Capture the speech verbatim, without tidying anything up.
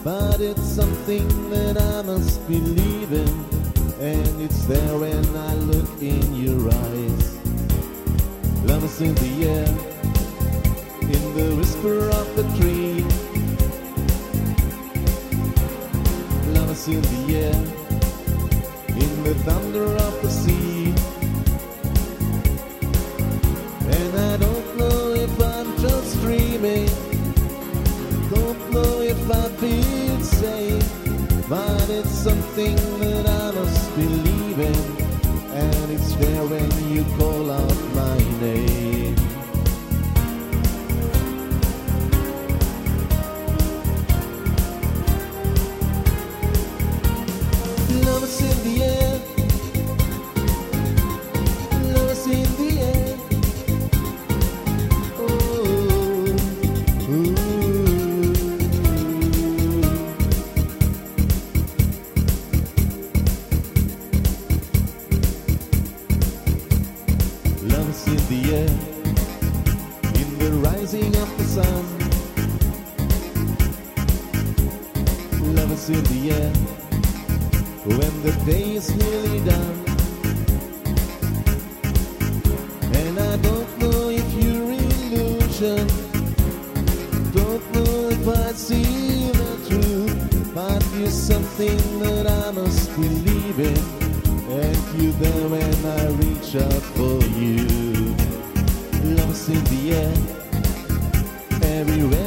but it's something that I must believe in, and it's there when I look in your eyes. Love is in the air, in the whisper of the tree. Love is in the air, in the thunder of the sea. And I don't know if I'm just dreaming, don't know if I feel safe, but it's something that I must believe in, and it's there when you call out my name. Love is in the air, love is in the air. Love is in the air, in the rising of the sun. Love is in the air, when the day is nearly done. And I don't know if you're illusion, don't know if I see the truth, but you're something that I must believe in, and you there when I reach out for you. Love is in the air, everywhere